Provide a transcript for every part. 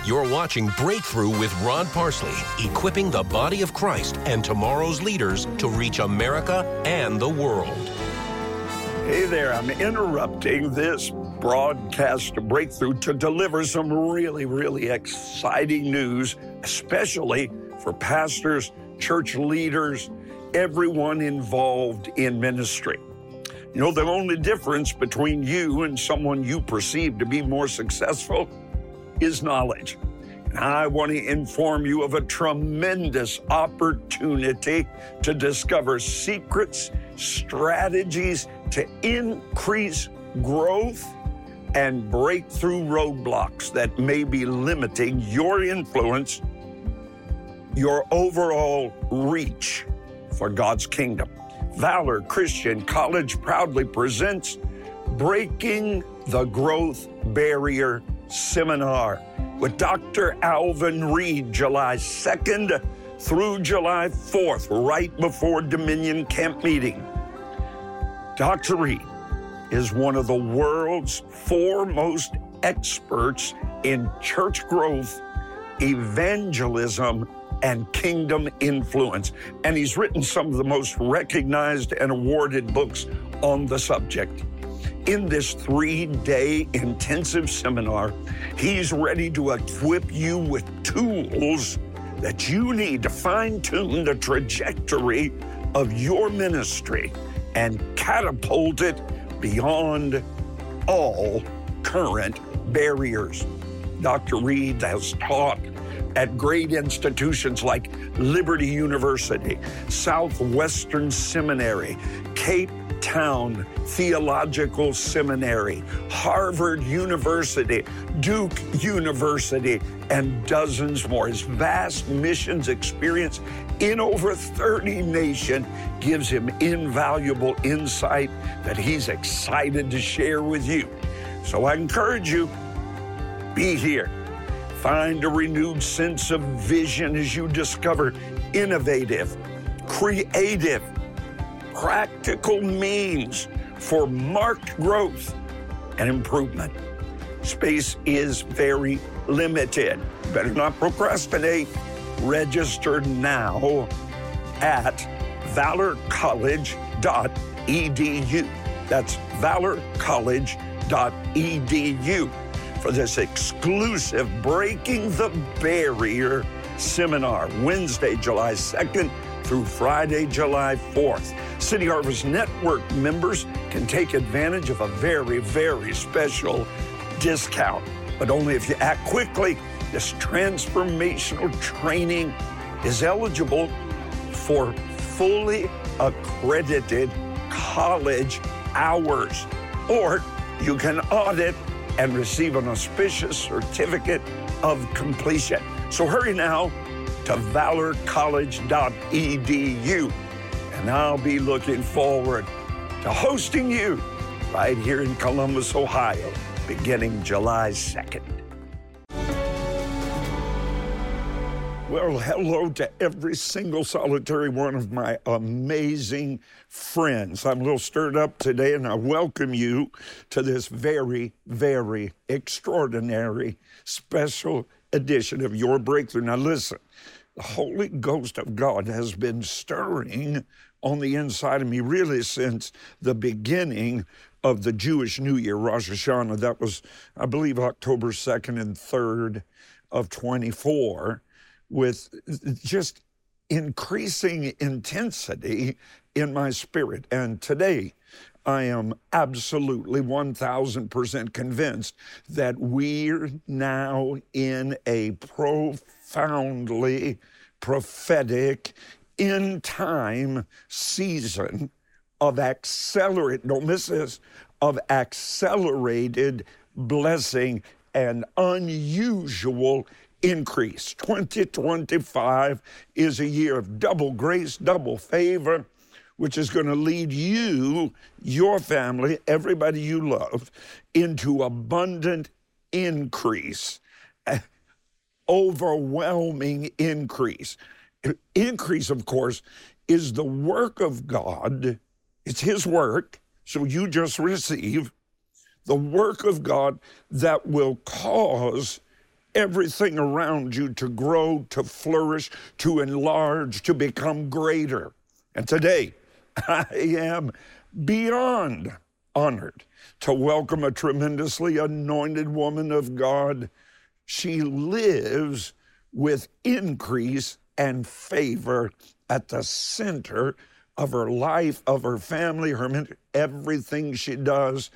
You're watching Breakthrough with Rod Parsley, equipping the body of Christ and tomorrow's leaders to reach America and the world. Hey there, I'm interrupting this broadcast of Breakthrough to deliver some really exciting news, especially for pastors, church leaders, everyone involved in ministry. You know, the only difference between you and someone you perceive to be more successful is knowledge. And I want to inform you of a tremendous opportunity to discover secrets, strategies to increase growth and break through roadblocks that may be limiting your influence, your overall reach for God's kingdom. Valor Christian College proudly presents Breaking the Growth Barrier Seminar with Dr. Alvin Reed, July 2nd through July 4th, right before Dominion Camp Meeting. Dr. Reed is one of the world's foremost experts in church growth, evangelism, and kingdom influence. And he's written some of the most recognized and awarded books on the subject. In this 3-day intensive seminar, he's ready to equip you with tools that you need to fine-tune the trajectory of your ministry and catapult it beyond all current barriers. Dr. Reed has taught at great institutions like Liberty University, Southwestern Seminary, Cape Town Theological Seminary, Harvard University, Duke University, and dozens more. His vast missions experience in over 30 nations gives him invaluable insight that he's excited to share with you. So I encourage you, be here. Find a renewed sense of vision as you discover innovative, creative, practical means for marked growth and improvement. Space is very limited. Better not procrastinate. Register now at valorcollege.edu. That's valorcollege.edu for this exclusive Breaking the Barrier seminar, Wednesday, July 2nd through Friday, July 4th. City Harvest Network members can take advantage of a very special discount, but only if you act quickly. This transformational training is eligible for fully accredited college hours, or you can audit and receive an auspicious certificate of completion. So hurry now to valorcollege.edu, and I'll be looking forward to hosting you right here in Columbus, Ohio, beginning July 2nd. Well, hello to every single solitary one of my amazing friends. I'm a little stirred up today, and I welcome you to this very extraordinary, special edition of Your Breakthrough. Now listen, the Holy Ghost of God has been stirring on the inside of me really since the beginning of the Jewish New Year, Rosh Hashanah. That was, I believe, October 2nd and 3rd of 24. With just increasing intensity in my spirit. And today, I am absolutely 1,000% convinced that we're now in a profoundly prophetic end-time season of don't miss this, of accelerated blessing and unusual increase. 2025 is a year of double grace, double favor, which is going to lead you, your family, everybody you love, into abundant increase, overwhelming increase. Increase, of course, is the work of God. It's His work, so you just receive the work of God that will cause everything around you to grow, to flourish, to enlarge, to become greater. And today, I am beyond honored to welcome a tremendously anointed woman of God. She lives with increase and favor at the center of her life, of her family, everything she does,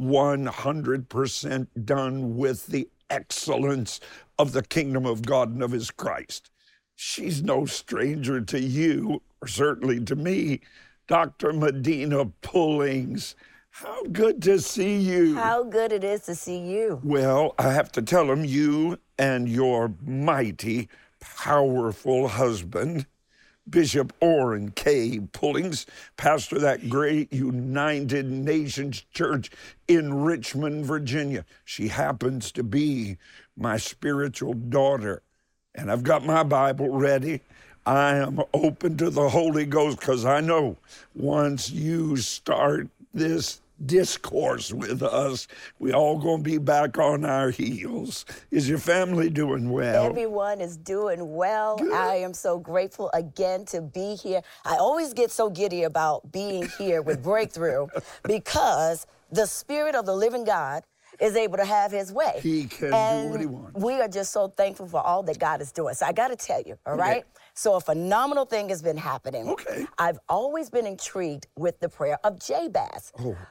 100% done with the excellence of the kingdom of God and of his Christ. She's no stranger to you, or certainly to me, Dr. Medina Pullings. How good to see you. How good it is to see you. Well, I have to tell him, you and your mighty, powerful husband, Bishop Orrin K. Pullings, pastor that great United Nations Church in Richmond, Virginia. She happens to be my spiritual daughter. And I've got my Bible ready. I am open to the Holy Ghost because I know once you start this discourse with us, we all gonna be back on our heels. Is your family doing well? Everyone is doing well. Good. I am so grateful again to be here. I always get so giddy about being here with Breakthrough because the Spirit of the living God is able to have his way. He can do what he wants. We are just so thankful for all that God is doing. So I got to tell you, all right? So a phenomenal thing has been happening. Okay. I've always been intrigued with the prayer of Jabez.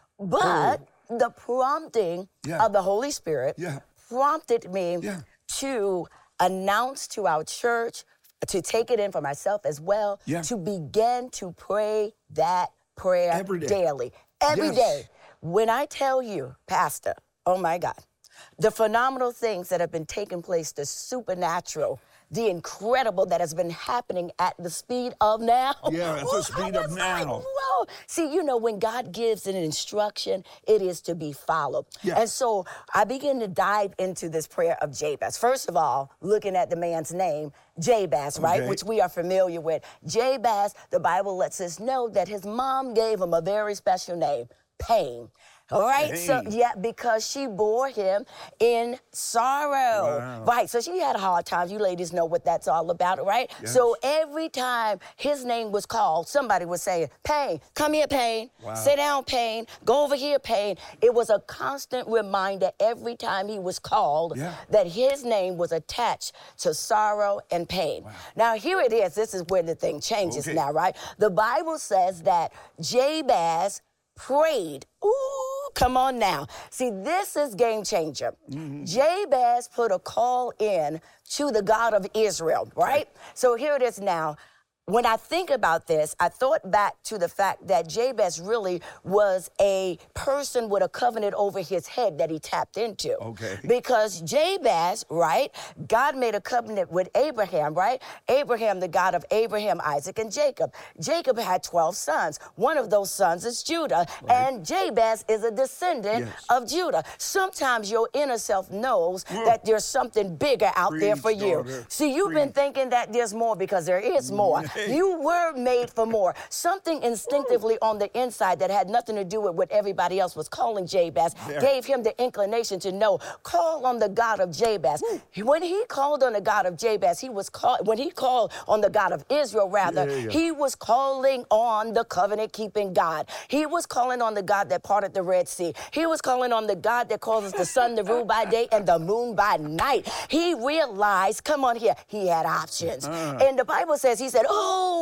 But the prompting of the Holy Spirit prompted me to announce to our church, to take it in for myself as well, to begin to pray that prayer daily. Every day. When I tell you, Pastor, oh my God, the phenomenal things that have been taking place, the supernatural, the incredible that has been happening at the speed of now. Yeah, at the speed of now. Whoa. See, you know, when God gives an instruction, it is to be followed. Yeah. And so I begin to dive into this prayer of Jabez. First of all, looking at the man's name, Jabez, right, which we are familiar with. Jabez, the Bible lets us know that his mom gave him a very special name, Pain. All right, so because she bore him in sorrow. Wow. Right, so she had hard times. You ladies know what that's all about, right? Yes. So every time his name was called, somebody would say, Pain, come here, Pain. Wow. Sit down, Pain. Go over here, Pain. It was a constant reminder every time he was called that his name was attached to sorrow and pain. Wow. Now, here it is. This is where the thing changes now, right? The Bible says that Jabez prayed. Ooh, come on now. See, this is game changer. Jabez put a call in to the God of Israel, right? So here it is now. When I think about this, I thought back to the fact that Jabez really was a person with a covenant over his head that he tapped into. Because Jabez, right, God made a covenant with Abraham, right? Abraham, the God of Abraham, Isaac, and Jacob. Jacob had 12 sons. One of those sons is Judah, and Jabez is a descendant of Judah. Sometimes your inner self knows that there's something bigger out there for you. See, you've been thinking that there's more because there is more. You were made for more. Something instinctively on the inside that had nothing to do with what everybody else was calling Jabez gave him the inclination to know, call on the God of Jabez. When he called on the God of Jabez, when he called on the God of Israel, rather, he was calling on the covenant-keeping God. He was calling on the God that parted the Red Sea. He was calling on the God that causes the sun to rule by day and the moon by night. He realized, come on here, he had options. And the Bible says, he said,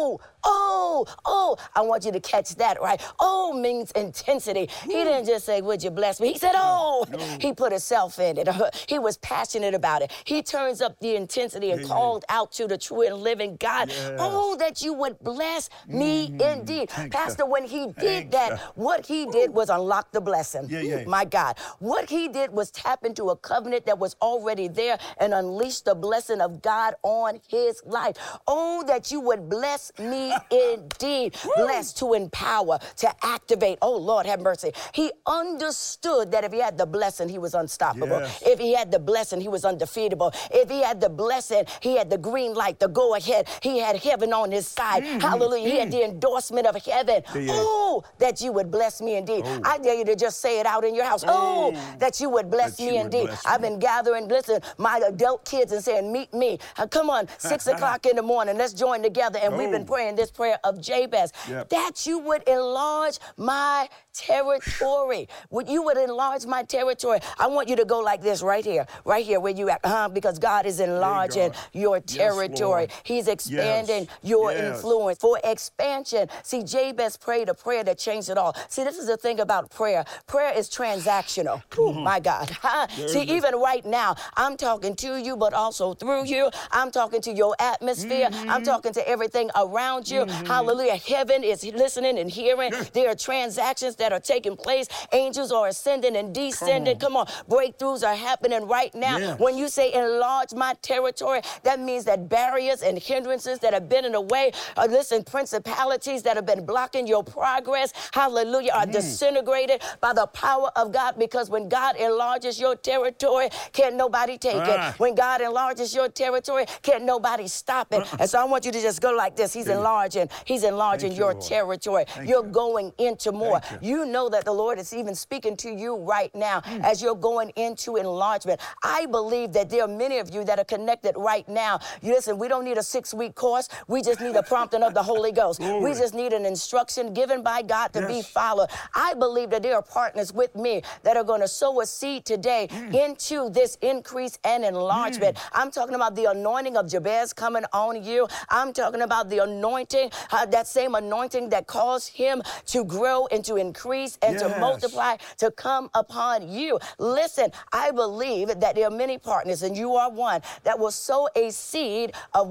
I want you to catch that, right? Oh means intensity. He didn't just say, would you bless me? He said, He put himself in it. He was passionate about it. He turns up the intensity and called out to the true and living God. Oh, that you would bless me indeed. Pastor, when he did that, what he did was unlock the blessing. My God. What he did was tap into a covenant that was already there and unleash the blessing of God on his life. Oh, that you would bless me indeed. Bless to empower, to activate. Oh, Lord, have mercy. He understood that if he had the blessing, he was unstoppable. Yes. If he had the blessing, he was undefeatable. If he had the blessing, he had the green light, the go ahead. He had heaven on his side. Hallelujah. He had the endorsement of heaven. Oh, that you would bless me indeed. I dare you to just say it out in your house. Oh, that you would bless me indeed. I've been gathering, listen, my adult kids and saying, meet me. Come on, 6 o'clock in the morning. Let's join together. And we've been praying this prayer of Jabez. That you would enlarge my territory. You would enlarge my territory. I want you to go like this right here where you at, because God is enlarging your territory. He's expanding your influence for expansion. See, Jabez prayed a prayer that changed it all. See, this is the thing about prayer. Prayer is transactional. Oh, my God. See, even right now, I'm talking to you, but also through you. I'm talking to your atmosphere. I'm talking to everything around you. Hallelujah. Heaven is listening and hearing. There are transactions that are taking place. Angels are ascending and descending. Come on. Breakthroughs are happening right now. When you say enlarge my territory, that means that barriers and hindrances that have been in the way, listen, principalities that have been blocking your progress, hallelujah, are disintegrated by the power of God, because when God enlarges your territory, can't nobody take it. When God enlarges your territory, can't nobody stop it. And so I want you to just go like this. He's enlarging your territory. You're going into more. You know that the Lord is even speaking to you right now as you're going into enlargement. I believe that there are many of you that are connected right now. Listen, we don't need a 6-week course. We just need a prompting of the Holy Ghost. We just need an instruction given by God to be followed. I believe that there are partners with me that are going to sow a seed today into this increase and enlargement. I'm talking about the anointing of Jabez coming on you. I'm talking about the anointing, that same anointing that caused him to grow and to increase and to multiply, to come upon you. Listen, I believe that there are many partners, and you are one, that will sow a seed of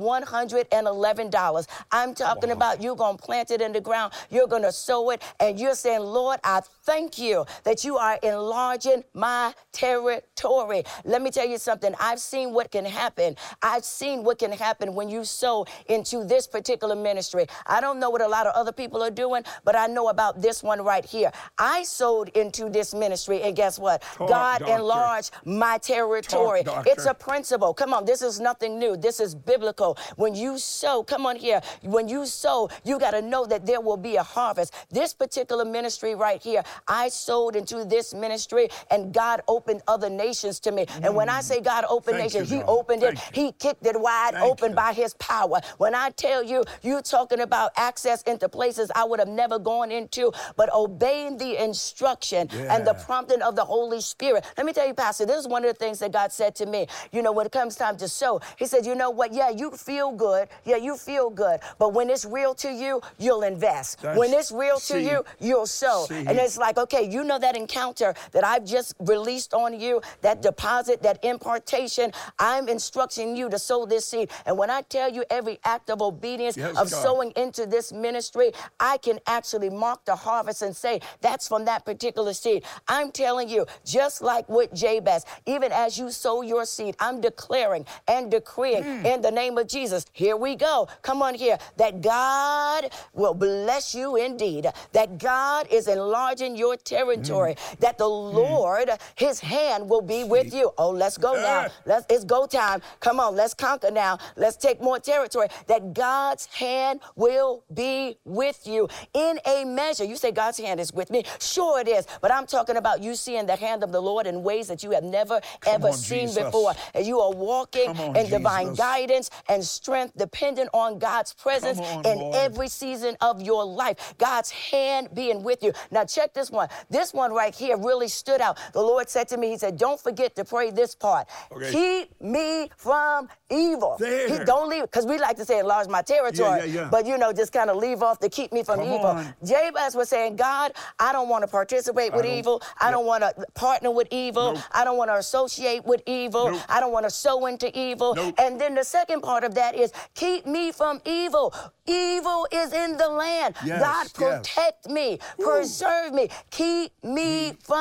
$111. I'm talking about you're going to plant it in the ground, you're going to sow it, and you're saying, Lord, I thank you that you are enlarging my territory. Let me tell you something. I've seen what can happen. I've seen what can happen when you sow into this particular ministry. I don't know what a lot of other people are doing, but I know about this one right here. I sowed into this ministry, and guess what? God enlarged my territory. It's a principle. Come on, this is nothing new. This is biblical. When you sow, come on here, when you sow, you got to know that there will be a harvest. This particular ministry right here, I sowed into this ministry, and God opened other nations to me. And when I say God opened nations, he opened it. He kicked it wide open by his power. When I tell you, you're talking about access into places I would have never gone into, but obeying the instruction and the prompting of the Holy Spirit. Let me tell you, Pastor, this is one of the things that God said to me. You know, when it comes time to sow, he said, you know what? Yeah, you feel good. Yeah, you feel good. But when it's real to you, you'll invest. When it's real to you, you'll sow. And it's like, okay, you know that encounter that I've just released on you, that deposit, that impartation, I'm instructing you to sow this seed. And when I tell you every act of obedience of sowing into this ministry, I can actually mark the harvest and say, that's from that particular seed. I'm telling you, just like with Jabez, even as you sow your seed, I'm declaring and decreeing in the name of Jesus. Here we go. Come on here. That God will bless you indeed. That God is enlarging your territory. That the Lord, his hand will be with you. Oh, let's go now. It's go time. Come on, let's conquer now. Let's take more territory. That God's hand will be with you in a measure. You say God's hand is with me. Sure it is. But I'm talking about you seeing the hand of the Lord in ways that you have never, ever seen before. And you are walking in divine guidance and strength, dependent on God's presence in every season of your life. God's hand being with you. Now check this one. This one right here really stood out. The Lord said to me, he said, don't forget to pray this part. Keep me from evil. Don't leave, because we like to say enlarge my territory, but you know, just kind of leave off the keep me from evil. Jabez was saying, God, I don't want to participate with evil. I don't want to partner with evil. I don't want to associate with evil. I don't want to sow into evil. And then the second part of that is keep me from evil. Evil is in the land. God, protect me, preserve me, keep me from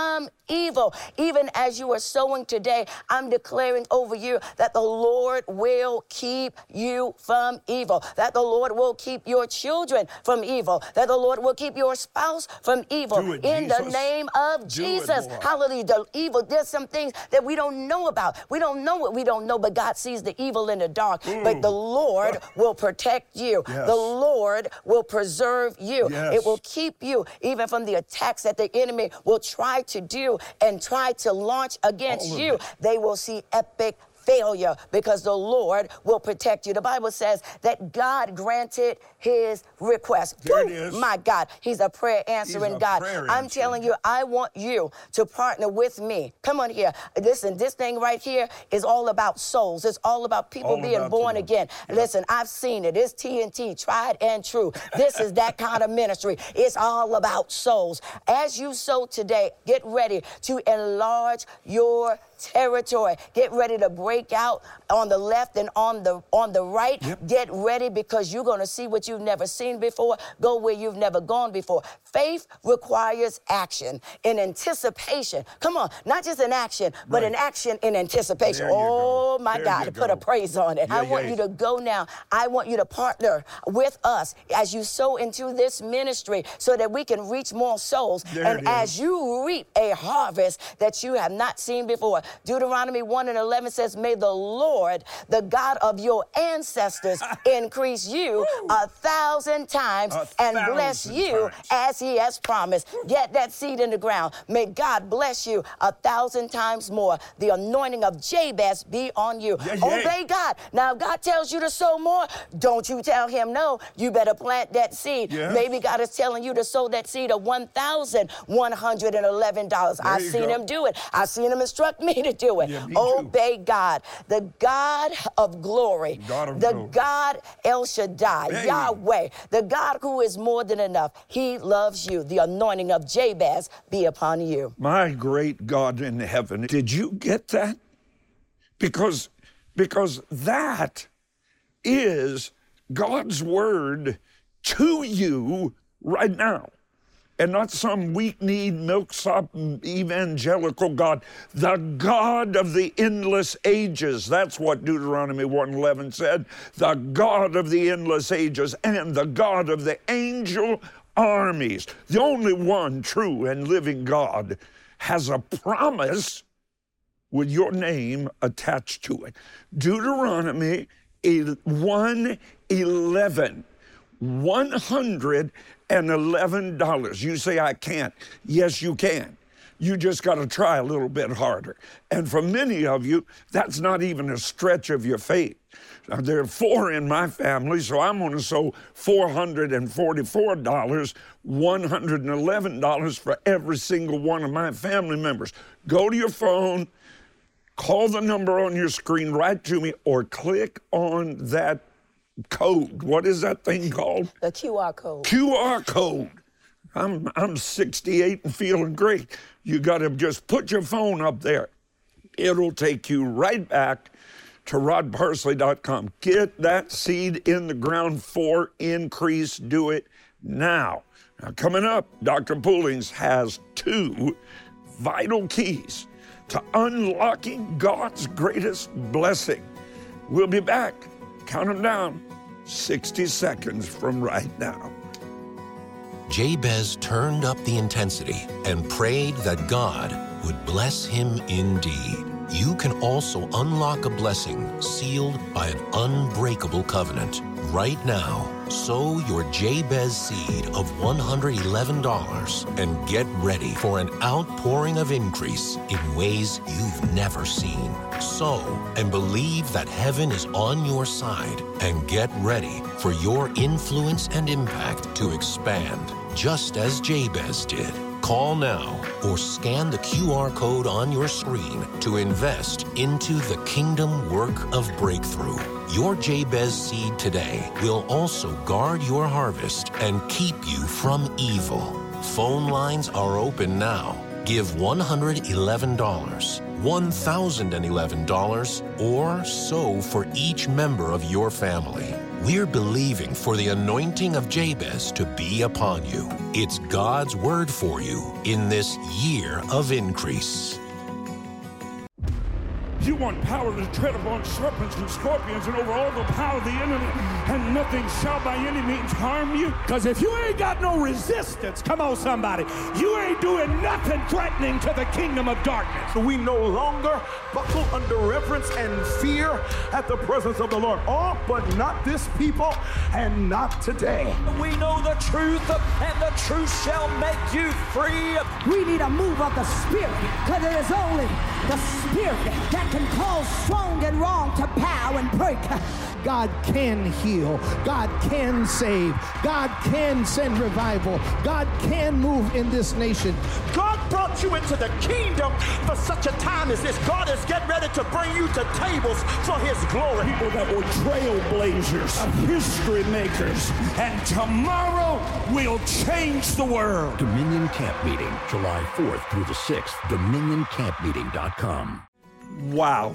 evil. Even as you are sowing today, I'm declaring over you that the Lord will keep you from evil, that the Lord will keep your children from evil, that the Lord will keep your spouse from evil. In the name of Jesus. Hallelujah. The evil, there's some things that we don't know about. We don't know what we don't know, but God sees the evil in the dark. But the Lord will protect you. Yes. The Lord will preserve you. Yes. It will keep you even from the attacks that the enemy will try to do and try to launch against you. They will see epic failure because the Lord will protect you. The Bible says that God granted his request. There it is. My God, he's a prayer answering God. I'm telling you, I want you to partner with me. Come on here. Listen, this thing right here is all about souls. It's all about people being born again. Yep. Listen, I've seen it. It's TNT, tried and true. This is that kind of ministry. It's all about souls. As you sow today, get ready to enlarge your territory. Get ready to break out on the left and on the right. Yep. Get ready because you're going to see what you've never seen before. Go where you've never gone before. Faith requires action in anticipation. Come on, not just an action, but an action in anticipation. Oh my God, put a praise on it. I want you to go now. I want you to partner with us as you sow into this ministry so that we can reach more souls. And as you reap a harvest that you have not seen before. Deuteronomy 1:11 says, may the Lord, the God of your ancestors, increase you 1,000 times and bless you as he has promised. Get that seed in the ground. May God bless you 1,000 times more. The anointing of Jabez be on you. Obey God. Now, if God tells you to sow more, don't you tell him no. You better plant that seed. Maybe God is telling you to sow that seed of $1,111. I've seen him do it. I've seen him instruct me to do it. Obey God, the God of glory, God El Shaddai, Yahweh, the God who is more than enough. He loves you. The anointing of Jabez be upon you. My great God in heaven, did you get that? Because that is God's word to you right now. And not some weak-kneed, milksop evangelical God. The God of the endless ages. That's what Deuteronomy 1:11 said. The God of the endless ages and the God of the angel armies. The only one true and living God has a promise with your name attached to it. Deuteronomy 1:11. $111. You say, I can't. Yes, you can. You just got to try a little bit harder. And for many of you, that's not even a stretch of your faith. Now, there are 4 in my family, so I'm going to sow $444, $111 for every single one of my family members. Go to your phone, call the number on your screen, write to me, or click on that code. What is that thing called? The QR code. QR code. I'm 68 and feeling great. You got to just put your phone up there. It'll take you right back to rodparsley.com. Get that seed in the ground for increase. Do it now. Now, coming up, Dr. Pullings has 2 vital keys to unlocking God's greatest blessing. We'll be back. Count them down. 60 seconds from right now. Jabez turned up the intensity and prayed that God would bless him indeed. You can also unlock a blessing sealed by an unbreakable covenant. Right now, sow your Jabez seed of $111 and get ready for an outpouring of increase in ways you've never seen. Sow and believe that heaven is on your side and get ready for your influence and impact to expand, just as Jabez did. Call now or scan the QR code on your screen to invest into the kingdom work of breakthrough. Your Jabez seed today will also guard your harvest and keep you from evil. Phone lines are open now. Give $111, $1,011, or sow for each member of your family. We're believing for the anointing of Jabez to be upon you. It's God's word for you in this year of increase. You want power to tread upon serpents and scorpions and over all the power of the enemy, and nothing shall by any means harm you? Because if you ain't got no resistance, come on somebody, you ain't doing nothing threatening to the kingdom of darkness. We no longer buckle under reverence and fear at the presence of the Lord. Oh, but not this people and not today. We know the truth, and the truth shall make you free. We need a move of the Spirit, because it is only the Spirit that can cause strong and wrong to bow and break. God can heal. God can save. God can send revival. God can move in this nation. God brought you into the kingdom for such a time as this. God is getting ready to bring you to tables for his glory. People that were trailblazers, history makers, and tomorrow will change the world. Dominion Camp Meeting, July 4th through the 6th, dominioncampmeeting.com. Wow.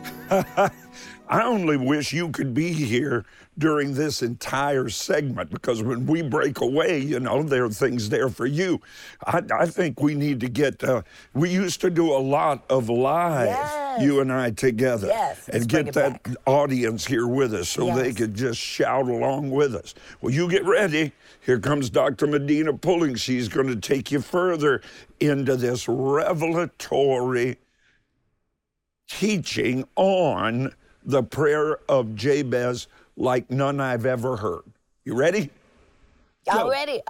I only wish you could be here during this entire segment, because when we break away, you know, there are things there for you. I think we need to get, we used to do a lot of live, Yes. you and I together, Yes, and let's bring get it that back. audience here with us so they Yes. could just shout along with us. Well, you get ready. Here comes Dr. Medina Pulling. She's going to take you further into this revelatory teaching on the prayer of Jabez like none I've ever heard. You ready? I'm ready.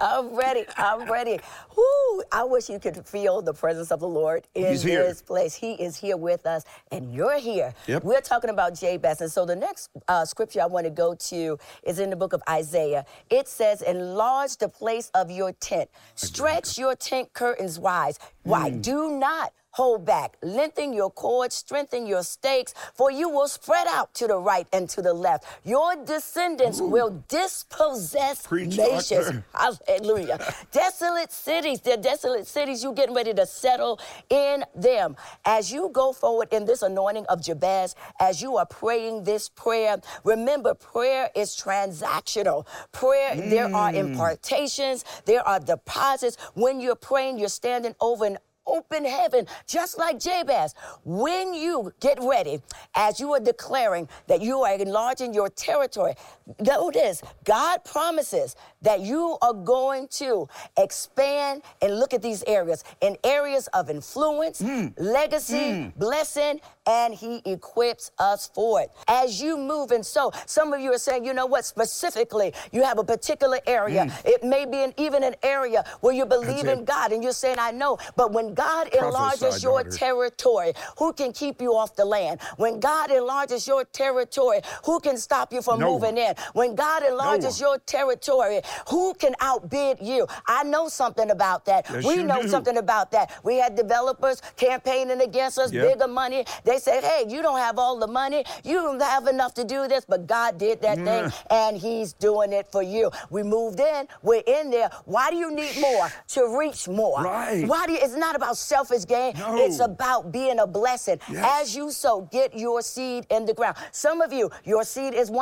Woo, I wish you could feel the presence of the Lord in He's here. this place. He is here with us, and you're here. Yep. We're talking about Jabez. And so the next scripture I want to go to is in the book of Isaiah. It says, enlarge the place of your tent. Stretch your tent curtains wide. Do not hold back. Lengthen your cords, strengthen your stakes, for you will spread out to the right and to the left. Your descendants will dispossess Preach, nations. Doctor. Hallelujah. Desolate cities, they're desolate cities. You getting ready to settle in them. As you go forward in this anointing of Jabez, as you are praying this prayer, remember, prayer is transactional. Prayer, there are impartations, there are deposits. When you're praying, you're standing over an open heaven, just like Jabez. When you get ready, as you are declaring that you are enlarging your territory, notice God promises that you are going to expand and look at these areas, in areas of influence, legacy, blessing, and he equips us for it. As you move, and so some of you are saying, you know what, specifically, you have a particular area. It may be even an area where you believe in God, and you're saying, I know, but when God enlarges your territory, who can keep you off the land? When God enlarges your territory, who can stop you from moving in? When God enlarges your territory, who can outbid you? I know something about that. Yes, We you know do. something about that. We had developers campaigning against us, bigger money. They said, hey, you don't have all the money. You don't have enough to do this, but God did that thing, and he's doing it for you. We moved in. We're in there. Why do you need more? To reach more. Right. Why do you, it's not about selfish gain. No. It's about being a blessing. Yes. As you sow, get your seed in the ground. Some of you, your seed is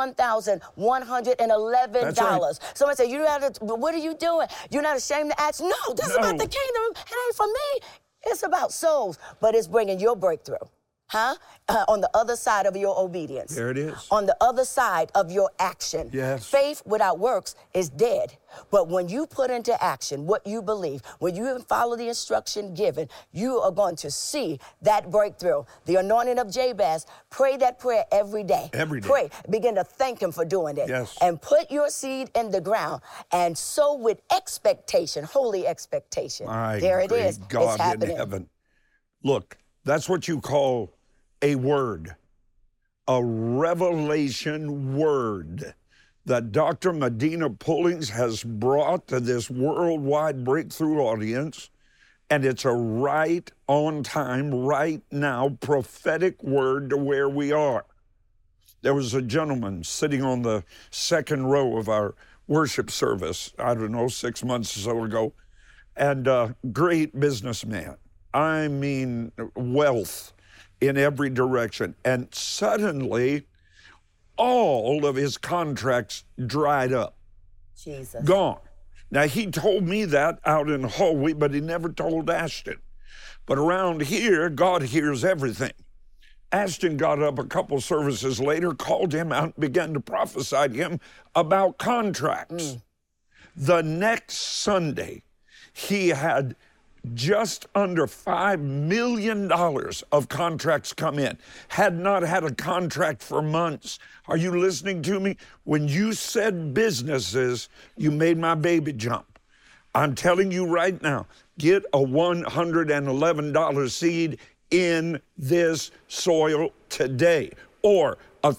$1,111. That's right. Someone say, what are you doing? You're not ashamed to ask? No, this is about the kingdom. It ain't for me. It's about souls, but it's bringing your breakthrough. On the other side of your obedience. There it is. On the other side of your action. Yes. Faith without works is dead. But when you put into action what you believe, when you follow the instruction given, you are going to see that breakthrough. The anointing of Jabez, pray that prayer every day. Every day. Pray. Begin to thank him for doing it. Yes. And put your seed in the ground and sow with expectation, holy expectation. My There it great is. God It's happening. in heaven. Look, that's what you call a word, a revelation word that Dr. Medina Pullings has brought to this worldwide breakthrough audience. And it's a right on time, right now, prophetic word to where we are. There was a gentleman sitting on the second row of our worship service, I don't know, 6 months or so ago, and a great businessman. I mean, wealth in every direction. And suddenly, all of his contracts dried up. Jesus. Gone. Now, he told me that out in the hallway, but he never told Ashton. But around here, God hears everything. Ashton got up a couple services later, called him out, and began to prophesy to him about contracts. The next Sunday, he had just under $5 million of contracts come in. Had not had a contract for months. Are you listening to me? When you said businesses, you made my baby jump. I'm telling you right now, get a $111 seed in this soil today, or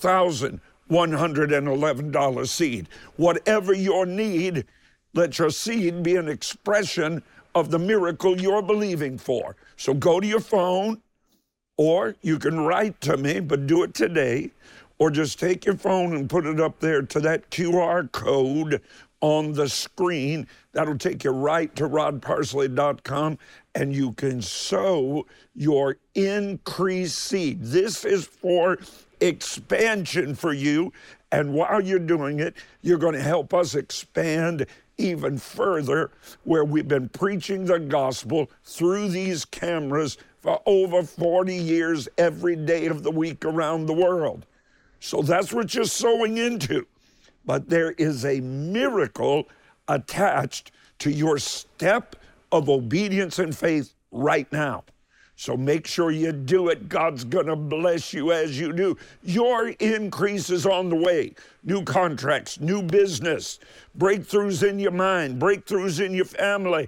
$1,111 seed. Whatever your need, let your seed be an expression of the miracle you're believing for. So go to your phone, or you can write to me, but do it today, or just take your phone and put it up there to that QR code on the screen. That'll take you right to rodparsley.com, and you can sow your increased seed. This is for expansion for you, and while you're doing it, you're going to help us expand even further, where we've been preaching the gospel through these cameras for over 40 years every day of the week around the world. So that's what you're sowing into. But there is a miracle attached to your step of obedience and faith right now. So make sure you do it. God's going to bless you as you do. Your increase is on the way. New contracts, new business, breakthroughs in your mind, breakthroughs in your family.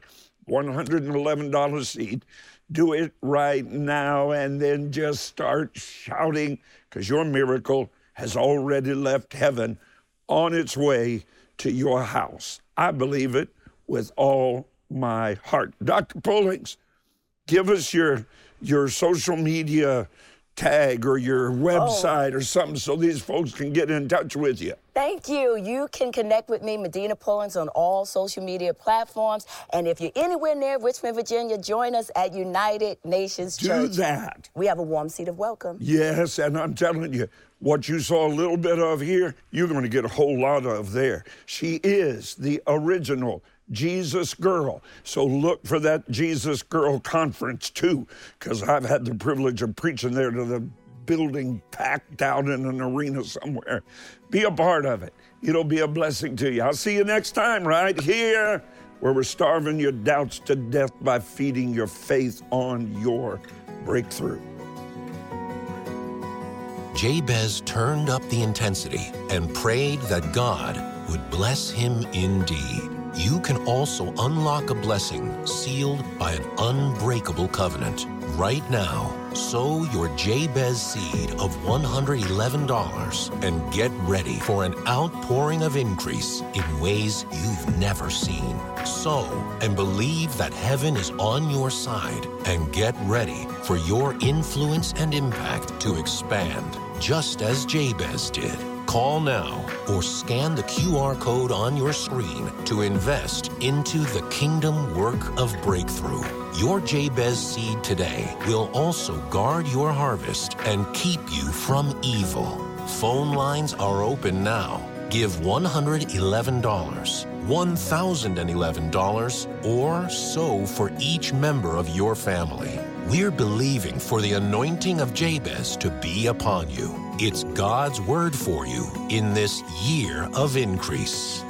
$111 seed. Do it right now, and then just start shouting, because your miracle has already left heaven on its way to your house. I believe it with all my heart. Dr. Pullings, give us your social media tag or your website or something so these folks can get in touch with you. Thank you. You can connect with me, Medina Pullings, on all social media platforms. And if you're anywhere near Richmond, Virginia, join us at United Nations Church. Do that. We have a warm seat of welcome. Yes, and I'm telling you, what you saw a little bit of here, you're going to get a whole lot of there. She is the original Jesus Girl. So look for that Jesus Girl conference too, because I've had the privilege of preaching there to the building packed out in an arena somewhere. Be a part of it. It'll be a blessing to you. I'll see you next time right here, where we're starving your doubts to death by feeding your faith on your breakthrough. Jabez turned up the intensity and prayed that God would bless him indeed. You can also unlock a blessing sealed by an unbreakable covenant. Right now, sow your Jabez seed of $111 and get ready for an outpouring of increase in ways you've never seen. Sow and believe that heaven is on your side, and get ready for your influence and impact to expand, just as Jabez did. Call now or scan the QR code on your screen to invest into the kingdom work of breakthrough. Your Jabez seed today will also guard your harvest and keep you from evil. Phone lines are open now. Give $111, $1,011, or sow for each member of your family. We're believing for the anointing of Jabez to be upon you. It's God's word for you in this year of increase.